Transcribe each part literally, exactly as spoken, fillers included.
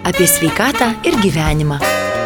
apie sveikatą ir gyvenimą.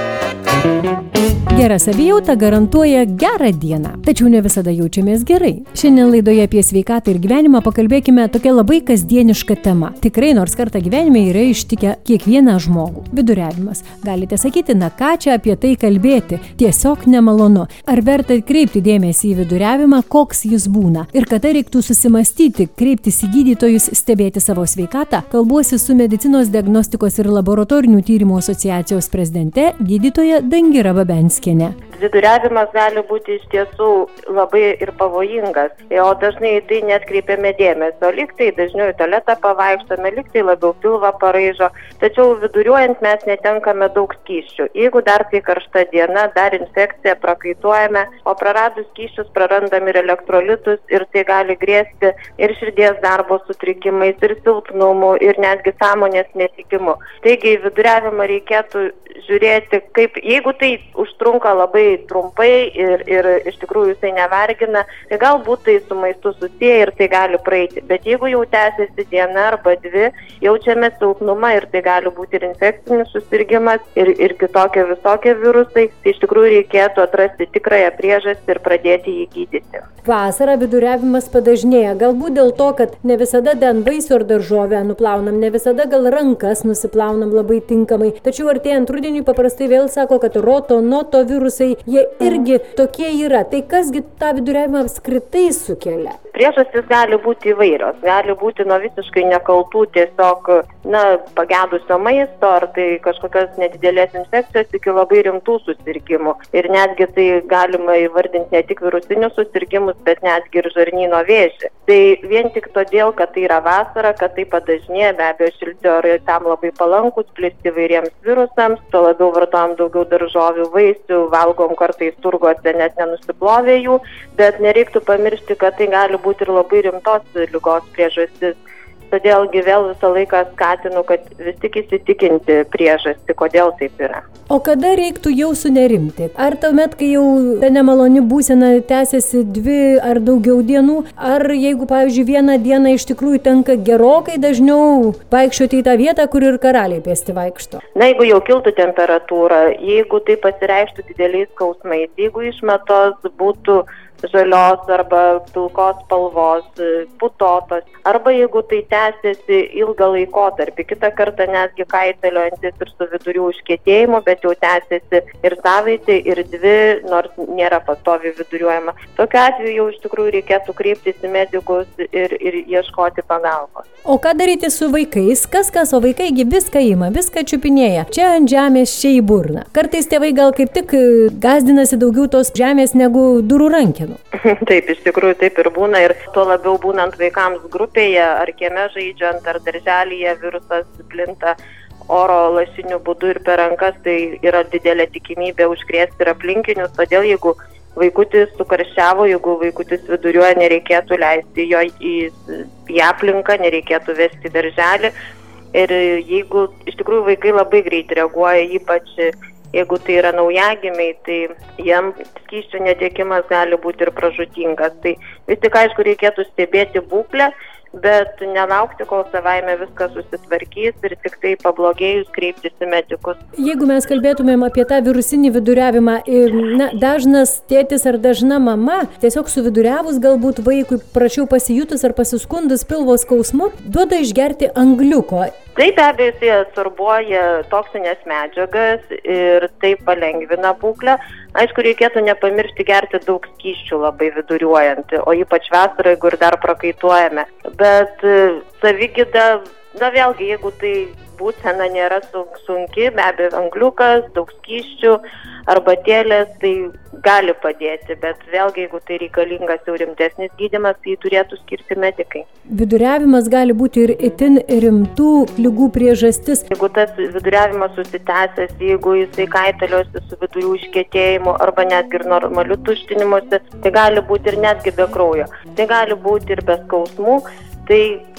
Gera savijauta garantuoja gerą dieną, tačiau ne visada jaučiamės gerai. Šiandien laidoje apie sveikatą ir gyvenimą pakalbėkime tokia labai kasdieniška tema. Tikrai nors kartą gyvenime yra ištikę kiekvieną žmogų. Viduriavimas. Galite sakyti, na ką čia apie tai kalbėti? Tiesiog nemalonu. Ar verta kreipti dėmesį į viduriavimą, koks jis būna? Ir kada reiktų susimastyti, kreiptis į gydytojus, stebėti savo sveikatą? Kalbuosi su Medicinos diagnostikos ir laboratorinių tyrimų asociacijos prezidente, gydytoja Dangira Babenskienė. Viduriavimas gali būti iš tiesų labai ir pavojingas, o dažnai tai neatkreipiame dėmesio. Lyg tai dažniau į tualetą pavaikštome, lyg tai labiau pilvą paraižo, tačiau viduriuojant mes netenkame daug skysčių. Jeigu dar tai karšta diena, dar infekcija, prakaituojame, o praradus skysčius prarandam ir elektrolitus ir tai gali grėsti ir širdies darbo sutrikimais, ir silpnumu, ir netgi sąmonės netekimu. Taigi viduriavimą reikėtų žiūrėti, kaip, jeigu tai užtrunka labai trumpai ir, ir iš tikrųjų jisai nevargina, tai galbūt tai su maistu susiję ir tai gali praeiti. Bet jeigu jau tęsiasi diena arba dvi, jaučiame silpnumą ir tai gali būti ir infekcinis susirgimas ir, ir kitokie visokie virusai, tai iš tikrųjų reikėtų atrasti tikrąją priežastį ir pradėti jį gydyti. Vasarą viduriavimas padažnėja, galbūt dėl to, kad ne visada den vaisių ar daržovę nuplaunam, ne visada gal rankas nusiplaunam labai tinkamai, tačiau artėjant rudeniui paprastai vėl sako, kad roto, noto virusai, jie irgi tokie yra. Tai kasgi tą viduriavimą apskritai sukelia? Priežastys gali būti įvairios, gali būti nuo visiškai nekaltų tiesiog, na, pagedusio maisto, ar tai kažkokios nedidelės infekcijos iki labai rimtų susirgimų. Ir netgi tai galima įvardinti ne tik virusinius susirgimus, bet netgi ir žarnyno vėžį. Tai vien tik todėl, kad tai yra vasara, kad tai padažnėja, be abejo šilti orai tam labai palankus, plisti įvairiems virusams, tuo labiau vartojam daugiau daržovių, vaisių, valgom kartais turguose, net nenusiplovė jų, bet nereiktų pamiršti, kad tai gali būti ir labai rimtos ligos priežastis. Todėlgi vėl visą laiką skatinu, kad vis tik įsitikinti priežastį, kodėl taip yra. O kada reiktų jau sunerimti? Ar tuomet, kai jau ta nemaloni būsena tęsiasi dvi ar daugiau dienų, ar jeigu, pavyzdžiui, vieną dieną iš tikrųjų tenka gerokai dažniau vaikščioti į tą vietą, kur ir karaliai pėsti vaikšto? Na, jeigu jau kiltų temperatūra, jeigu tai pasireikštų dideliais skausmais, jeigu išmetos būtų žalios arba pilkos spalvos, putotos, arba jeigu tai tęsiasi ilgą laikotarpį, kitą kartą netgi kaitaliojantis ir su vidurių užkietėjimu, bet jau tęsiasi ir savaitę, ir dvi, nors nėra pastoviai viduriuojama. Tokiu atveju jau iš tikrųjų reikėtų kreiptis į medikus ir, ir ieškoti pagalbos. O ką daryti su vaikais? Kas kas, o vaikaigi viską ima, viską čiupinėja. Čia ant žemės, čia į burną. Kartais tėvai gal kaip tik gazdinasi daugiau tos žemės negu durų rankenų. Taip, iš tikrųjų taip ir būna ir tuo labiau būnant vaikams grupėje, ar kieme žaidžiant, ar darželyje virusas plinta oro lašiniu būdu ir per rankas, tai yra didelė tikimybė užkrėsti ir aplinkinius, todėl jeigu vaikutis sukarščiavo, jeigu vaikutis viduriuoja, nereikėtų leisti jo į, į aplinką, nereikėtų vesti darželį ir jeigu iš tikrųjų vaikai labai greit reaguoja, ypač jeigu tai yra naujagimiai, tai jiem skysčių netekimas gali būti ir pražūtingas. Tai vis tik aišku reikėtų stebėti būklę, bet nelaukti, kol savaime viskas susitvarkys ir tik tai pablogėjus kreiptis į medikus. Jeigu mes kalbėtumėm apie tą virusinį viduriavimą, na, dažnas tėtis ar dažna mama tiesiog suviduriavus galbūt vaikui prašiau pasijutus ar pasiskundus pilvo skausmu, duoda išgerti angliuko. Tai be abejo jisai absorbuoja toksinės medžiagas ir tai palengvina būklę. Aišku, reikėtų nepamiršti gerti daug skysčių labai viduriuojant, o ypač vasarą, jeigu ir dar prakaituojame. Bet savigyda, na vėlgi, jeigu tai būsena nėra sunki, be abejo angliukas, daug skysčių, arbatėlės, tai gali padėti, bet vėlgi, jeigu tai reikalingas jau rimtesnis gydymas, tai turėtų skirti medikai. Viduriavimas gali būti ir itin rimtų ligų priežastis. Jeigu tas viduriavimas susitęsęs, jeigu jisai kaitaliosi su vidurių užkietėjimu arba netgi ir normaliu tuštinimuose, tai gali būti ir netgi be kraujo. Tai gali būti ir be skausmų. Tai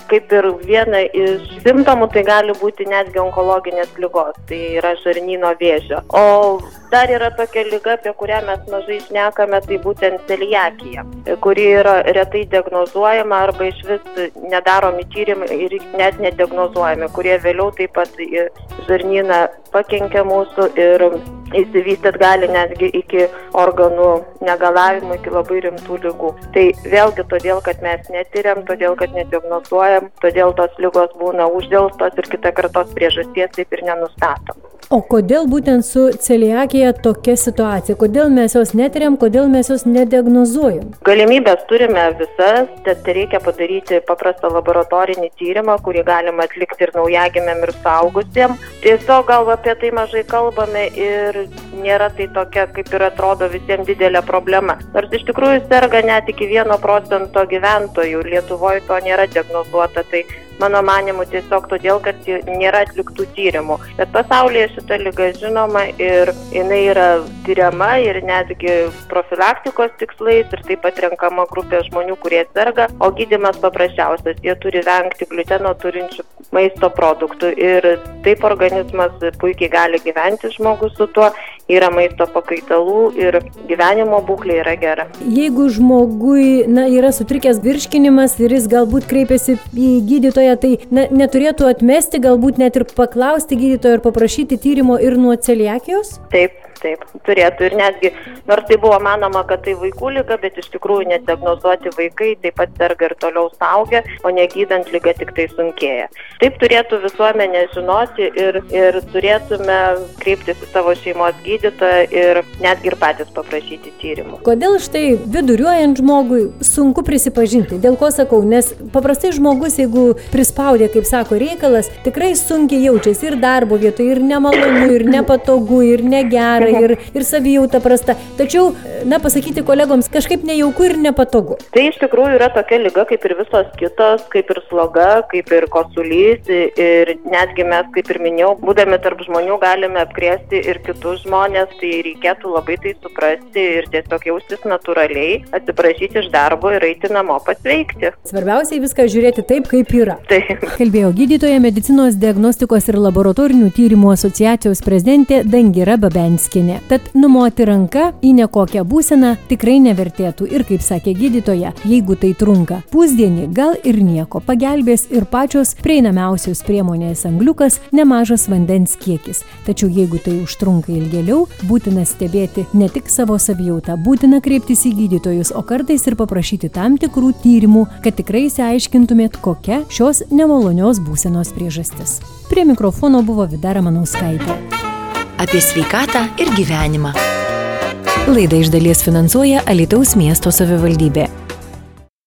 kaip ir viena iš simptomų, tai gali būti netgi onkologinės ligos, tai yra žarnyno vėžio. O dar yra tokia liga, apie kurią mes mažai šnekame, tai būtent celiakija, kuri yra retai diagnozuojama arba iš vis nedaromi tyrimai ir net nediagnozuojami, kurie vėliau taip pat į žarnyną pakenkia mūsų ir įsivystyt gali netgi iki organų negalavimų, iki labai rimtų ligų. Tai vėlgi todėl, kad mes netyriam, todėl, kad nediagnozuojam, todėl tos ligos būna uždelstos ir kitą kartą tos priežasties taip ir nenustatom. O kodėl būtent su celiakija tokia situacija? Kodėl mes jos netyriam, kodėl mes jos nediagnozuojam? Galimybės turime visas, tad reikia padaryti paprastą laboratorinį tyrimą, kurį galima atlikti ir naujagimiam, ir suaugusiem. Tiesiog gal apie tai mažai kalbame ir nėra tai tokia, kaip ir atrodo visiems didelė problema. Nors iš tikrųjų serga net iki vieno procento gyventojų, Lietuvoje to nėra diagnozuota, tai mano manimu tiesiog todėl, kad nėra atliktų tyrimų. Bet pasaulyje šita liga žinoma ir jinai yra tyriama ir netgi profilaktikos tikslais ir taip pat renkama grupė žmonių, kurie serga, o gydymas paprasčiausias. Jie turi vengti gliuteno turinčių maisto produktų ir taip organizmas puikiai gali gyventi žmogus su tuo, yra maisto pakaitalų ir gyvenimo būklė yra gera. Jeigu žmogui na, yra sutrikęs virškinimas ir jis galbūt kreipiasi į gydytoją, tai na, neturėtų atmesti, galbūt net ir paklausti gydytojo ir paprašyti tyrimo ir nuo celiakijos? Taip. Taip, turėtų ir netgi, nors tai buvo manoma, kad tai vaikų liga, bet iš tikrųjų nediagnozuoti vaikai taip pat serga ir toliau suaugę, o negydant liga tik tai sunkėja. Taip turėtų visuomenė žinoti ir, ir turėtume kreiptis į savo šeimos gydytoją ir netgi ir patys paprašyti tyrimų. Kodėl štai viduriuojant žmogui sunku prisipažinti? Dėl ko sakau? Nes paprastai žmogus, jeigu prispaudė, kaip sako reikalas, tikrai sunkiai jaučiasi ir darbo vietoje, ir nemalonu, ir nepatogu, ir negera. Ir, ir savijauta prasta. Tačiau, na, pasakyti kolegoms kažkaip nejauku ir nepatogu. Tai iš tikrųjų yra tokia liga kaip ir visos kitos, kaip ir sloga, kaip ir kosulys ir netgi mes, kaip ir minėjau, būdami tarp žmonių galime apkrėsti ir kitus žmonės, tai reikėtų labai tai suprasti ir tiesiog jaustis natūraliai, atsiprašyti iš darbo ir eiti namo pasveikti. Svarbiausiai viską žiūrėti taip, kaip yra. Taip. Kalbėjo gydytoja medicinos diagnostikos ir laboratorinių tyrimų asociacijos prezidentė Dangira Babenskienė. Tad numoti ranka į nekokią būseną tikrai nevertėtų ir, kaip sakė gydytoja, jeigu tai trunka pusdienį, gal ir nieko, pagelbės ir pačios prieinamiausios priemonės angliukas, nemažas vandens kiekis. Tačiau jeigu tai užtrunka ilgėliau, būtina stebėti ne tik savo savijautą, būtina kreiptis į gydytojus, o kartais ir paprašyti tam tikrų tyrimų, kad tikrai išsiaiškintumėt, kokia šios nemalonios būsenos priežastis. Prie mikrofono buvo Vida Ramanauskaitė. Apie sveikatą ir gyvenimą. Laidą iš dalies finansuoja Alytaus miesto savivaldybė.